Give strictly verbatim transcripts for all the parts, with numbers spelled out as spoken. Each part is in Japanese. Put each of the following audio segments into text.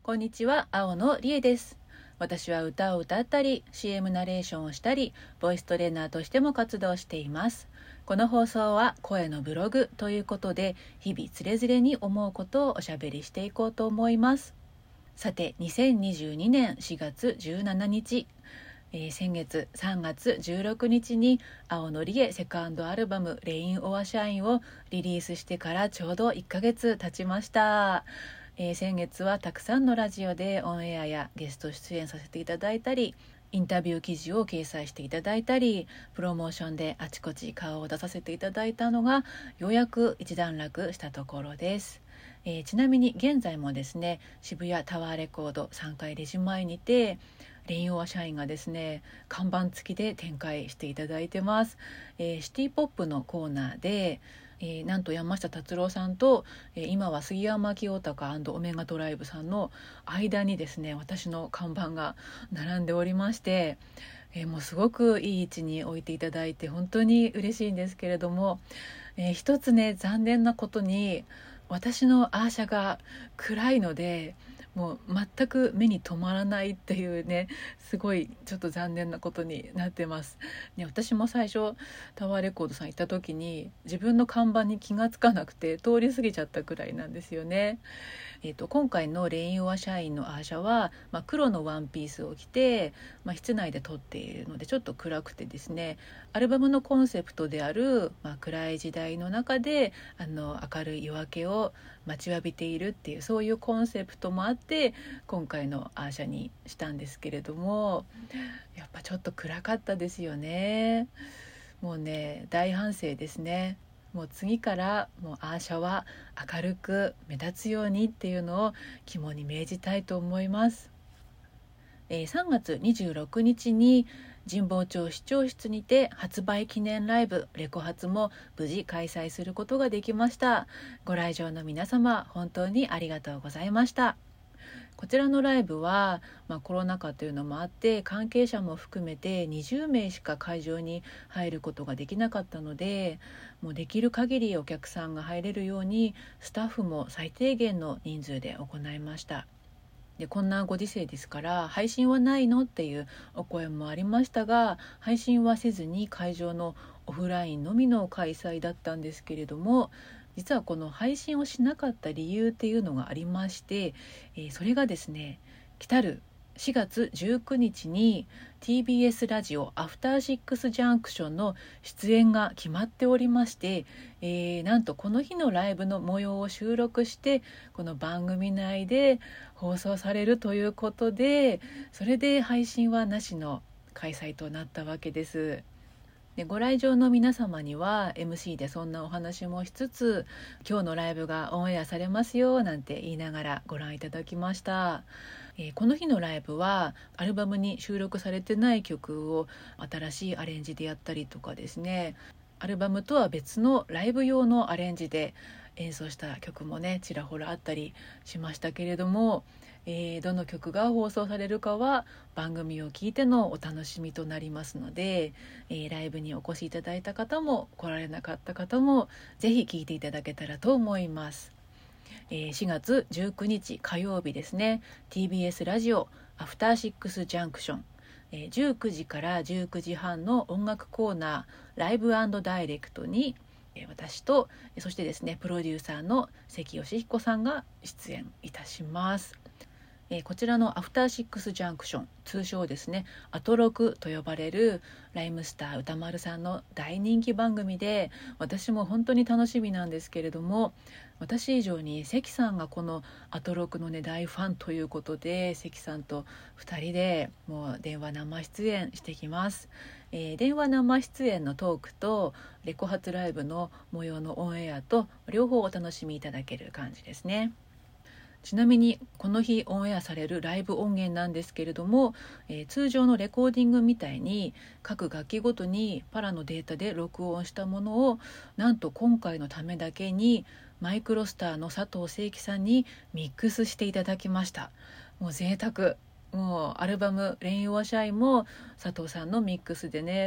こんにちは、青野理恵です。私は歌を歌ったり シーエム ナレーションをしたりボイストレーナーとしても活動しています。この放送は声のブログということで、日々つれづれに思うことをおしゃべりしていこうと思います。さて、にせんにじゅうにねんしがつじゅうしちにち、えー、先月さんがつじゅうろくにちに青野理恵セカンドアルバムレインオアシャインをリリースしてからちょうどいっかげつ経ちました。えー、先月はたくさんのラジオでオンエアやゲスト出演させていただいたり、インタビュー記事を掲載していただいたり、プロモーションであちこち顔を出させていただいたのがようやく一段落したところです。えー、ちなみに現在もですね、渋谷タワーレコードさんかいレジ前にてレインオア社員がですね、看板付きで展開していただいてます。えー、シティポップのコーナーで、えー、なんと山下達郎さんと、えー、今は杉山清隆&オメガドライブさんの間にですね、私の看板が並んでおりまして、えー、もうすごくいい位置に置いていただいて本当に嬉しいんですけれども、えー、一つね、残念なことに私のアーシャが暗いので、もう全く目に留まらないっていうね、すごいちょっと残念なことになってます、ね、私も最初タワーレコードさん行った時に自分の看板に気がつかなくて通り過ぎちゃったくらいなんですよね。えーと、今回のレインオアシャインのアーシャは、まあ、黒のワンピースを着て、まあ、室内で撮っているのでちょっと暗くてですね、アルバムのコンセプトである、まあ、暗い時代の中であの明るい夜明けを待ちわびているっていう、そういうコンセプトもあって今回のアーシャにしたんですけれども、やっぱちょっと暗かったですよね。もうね、大反省ですね。もう次からもうアーシャは明るく目立つようにっていうのを肝に銘じたいと思います。えー、さんがつにじゅうろくにちに神保町市長室にて発売記念ライブレコ発も無事開催することができました。ご来場の皆様本当にありがとうございました。こちらのライブは、まあ、コロナ禍というのもあって関係者も含めてにじゅうめいしか会場に入ることができなかったので、もうできる限りお客さんが入れるようにスタッフも最低限の人数で行いました。で、こんなご時世ですから配信はないのっていうお声もありましたが、配信はせずに会場のオフラインのみの開催だったんですけれども、実はこの配信をしなかった理由っていうのがありまして、えー、それがですね、来たるしがつじゅうくにちに ティービーエス ラジオアフターシックスジャンクションの出演が決まっておりまして、えー、なんとこの日のライブの模様を収録してこの番組内で放送されるということで、それで配信はなしの開催となったわけです。で、ご来場の皆様には エムシー でそんなお話もしつつ、今日のライブがオンエアされますよなんて言いながらご覧いただきました。えー、この日のライブはアルバムに収録されてない曲を新しいアレンジでやったりとかですね、アルバムとは別のライブ用のアレンジで演奏した曲もね、ちらほらあったりしましたけれども、えー、どの曲が放送されるかは番組を聞いてのお楽しみとなりますので、えー、ライブにお越しいただいた方も来られなかった方もぜひ聴いていただけたらと思います。えー、しがつじゅうくにち火曜日ですね、 ティービーエス ラジオアフターシックスジャンクション、えー、じゅうくじからじゅうくじはんの音楽コーナーライブ&ダイレクトに私と、そしてですねプロデューサーの関義彦さんが出演いたします。えー、こちらのアフターシックスジャンクション、通称ですねアトロクと呼ばれるライムスター歌丸さんの大人気番組で、私も本当に楽しみなんですけれども、私以上に関さんがこのアトロクのね大ファンということで、関さんとふたりでもう電話生出演してきます。えー、電話生出演のトークとレコ発ライブの模様のオンエアと両方お楽しみいただける感じですね。ちなみにこの日オンエアされるライブ音源なんですけれども、えー、通常のレコーディングみたいに各楽器ごとにパラのデータで録音したものを、なんと今回のためだけにマイクロスターの佐藤正樹さんにミックスしていただきました。もう贅沢。もうアルバムレインオアシャインも佐藤さんのミックスでね、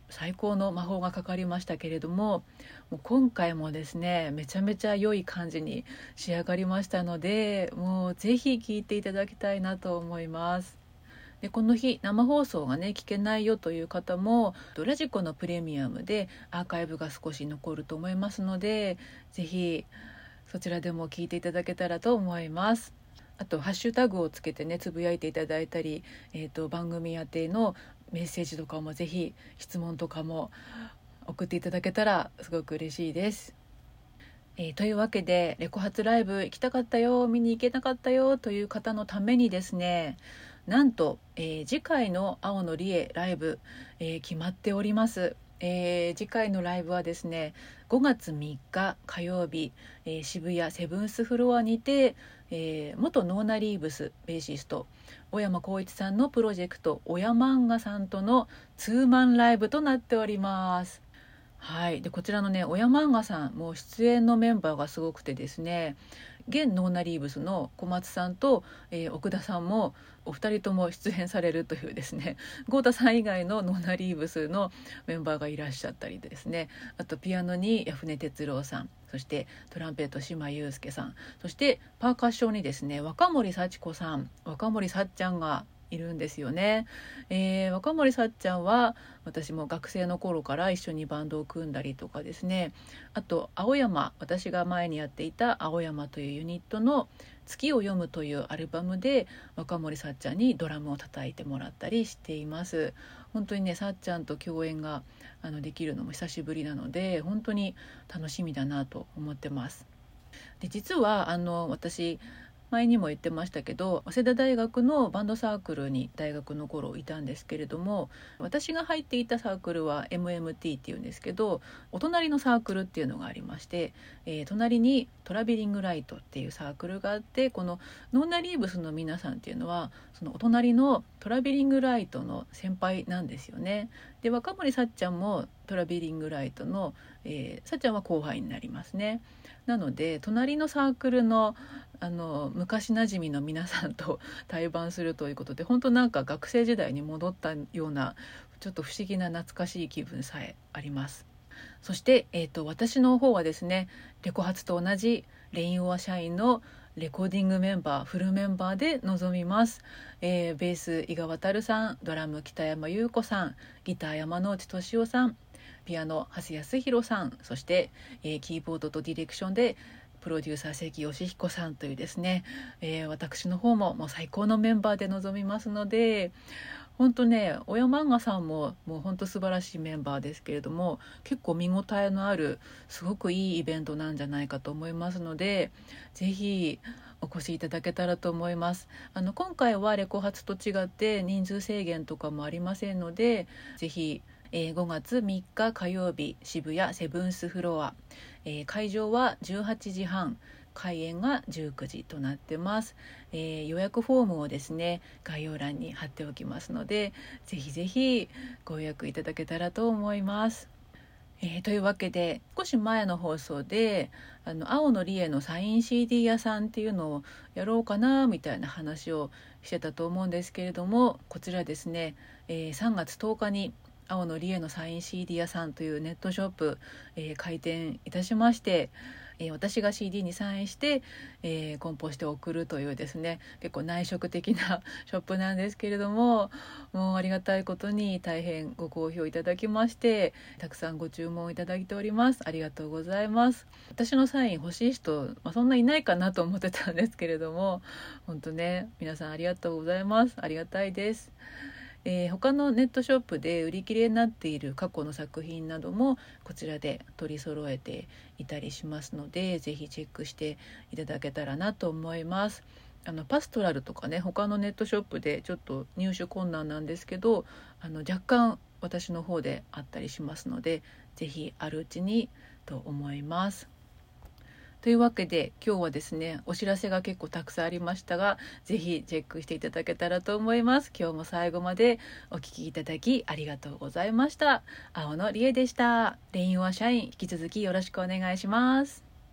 最高の魔法がかかりましたけれども、もう今回もですねめちゃめちゃ良い感じに仕上がりましたので、もうぜひ聴いていただきたいなと思います。でこの日生放送がね聞けないよという方も、ラジコのプレミアムでアーカイブが少し残ると思いますので、ぜひそちらでも聞いていただけたらと思います。あとハッシュタグをつけてねつぶやいていただいたり、えーと、番組宛てのメッセージとかもぜひ質問とかも送っていただけたらすごく嬉しいです。えー、というわけでレコ発ライブ行きたかったよ、見に行けなかったよという方のためにですね、なんと、えー、次回の青のりえライブ、えー、決まっております。えー、次回のライブはですねごがつみっか火曜日、えー、渋谷セブンスフロアにて、えー、元ノーナリーブスベーシスト小山光一さんのプロジェクト小山んがさんとのツーマンライブとなっております。はい、でこちらのね小山んがさんも出演のメンバーがすごくてですね、現ノーナリーブスの小松さんと、えー、奥田さんもお二人とも出演されるというですね、豪太さん以外のノーナリーブスのメンバーがいらっしゃったりですね、あとピアノに矢船哲郎さん、そしてトランペット島祐介さん、そしてパーカッションにですね若森幸子さん、若森さっちゃんがいるんですよね。えー、若森さっちゃんは私も学生の頃から一緒にバンドを組んだりとかですね、あと青山、私が前にやっていた青山というユニットの月を読むというアルバムで若森さっちゃんにドラムを叩いてもらったりしています。本当にねさっちゃんと共演があのできるのも久しぶりなので本当に楽しみだなと思ってます。で実はあの私前にも言ってましたけど、早稲田大学のバンドサークルに大学の頃いたんですけれども、私が入っていたサークルは エムエムティー っていうんですけど、お隣のサークルっていうのがありまして、えー、隣にトラベリングライトっていうサークルがあって、このノーナリーブスの皆さんっていうのはそのお隣のトラベリングライトの先輩なんですよね。で若森さっちゃんもトラベリングライトの、えー、さっちゃんは後輩になりますね。なので隣のサークルのあの昔なじみの皆さんと対バンするということで、本当なんか学生時代に戻ったようなちょっと不思議な懐かしい気分さえあります。そして、えーと、私の方はですねレコ発と同じレインオア社員のレコーディングメンバーフルメンバーで臨みます。えー、ベース伊賀渉さん、ドラム北山優子さん、ギター山之内俊夫さん、ピアノ長谷康弘さん、そして、えー、キーボードとディレクションでプロデューサー関義彦さんというですね、えー、私の方ももう最高のメンバーで臨みますので、本当ね小山んがさんももう本当素晴らしいメンバーですけれども、結構見応えのあるすごくいいイベントなんじゃないかと思いますので、ぜひお越しいただけたらと思います。あの今回はレコ発と違って人数制限とかもありませんので、ぜひえー、ごがつみっか火曜日渋谷セブンスフロア、えー、会場はじゅうはちじはん、開演がじゅうくじとなってます。えー、予約フォームをですね概要欄に貼っておきますので、ぜひぜひご予約いただけたらと思います。えー、というわけで少し前の放送であの青のりえのサイン シーディー 屋さんっていうのをやろうかなみたいな話をしてたと思うんですけれども、こちらですね、えー、さんがつとおかに青のりえのサイン シーディー 屋さんというネットショップ、えー、開店いたしまして、えー、私が シーディー にサインして、えー、梱包して送るというですね結構内職的なショップなんですけれども、もうありがたいことに大変ご好評いただきまして、たくさんご注文いただいております。ありがとうございます。私のサイン欲しい人、まあ、そんないないかなと思ってたんですけれども、本当ね皆さんありがとうございます。ありがたいです。えー、他のネットショップで売り切れになっている過去の作品などもこちらで取り揃えていたりしますので、ぜひチェックしていただけたらなと思います。あのパストラルとかね他のネットショップでちょっと入手困難なんですけど、あの若干私の方であったりしますので、ぜひあるうちにと思います。というわけで今日はですねお知らせが結構たくさんありましたが、ぜひチェックしていただけたらと思います。今日も最後までお聞きいただきありがとうございました。青野理恵でした。レインオア社員引き続きよろしくお願いします。